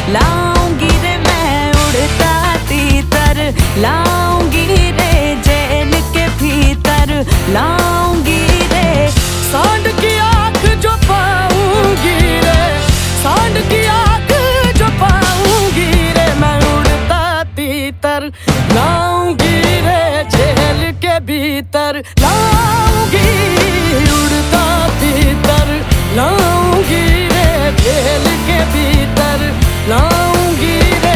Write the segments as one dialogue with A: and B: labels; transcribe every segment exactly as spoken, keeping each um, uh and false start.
A: लाऊंगी रे मैं उड़ता तीतर, लाऊंगी रे जेल के भीतर, लाऊंगी रे सांड की आंख जो पाऊंगी रे, सांड की आंख जो पाऊंगी रे, मैं उड़ता तीतर लाऊंगी रे जेल के भीतर, लाऊंगी उड़ता तीतर, लाऊंगी रे जेल के भीतर, लाऊंगी रे।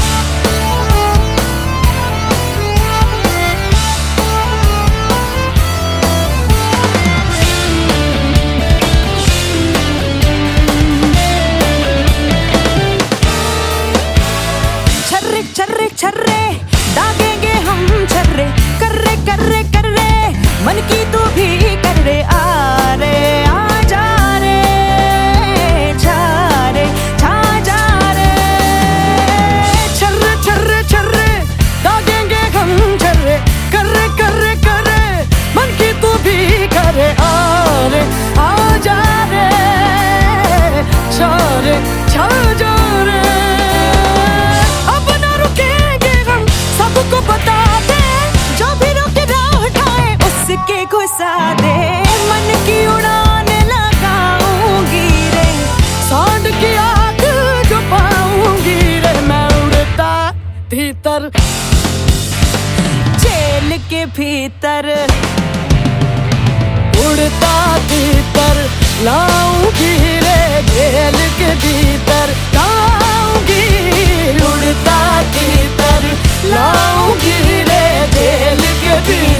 A: छर्रे छर्रे छर्रे दागेंगे हम छर्रे, कर्रे कर्रे कर्रे मन की तू भी कर रे, आ रे आ जा रे, छा रे छा जा रे। छर्रे छर्रे छर्रे दागेंगे हम छर्रे, कर्रे कर्रे कर्रे मन की तू भी करे, आ रे आ जा रे, छा रे छा जा रे। सबको बता दे जो भी रोके राह उठाए उसके घुसा दे, मन की उड़ान लगाऊंगी रे, सांड की आंख जो पाऊंगी रे, मैं उड़ता तीतर जेल के भीतर, उड़ता तीतर लाऊंगी रे जेल के भीतर, लाऊंगी उड़ता तीतर, लाऊंगी रे जेल के भीतर।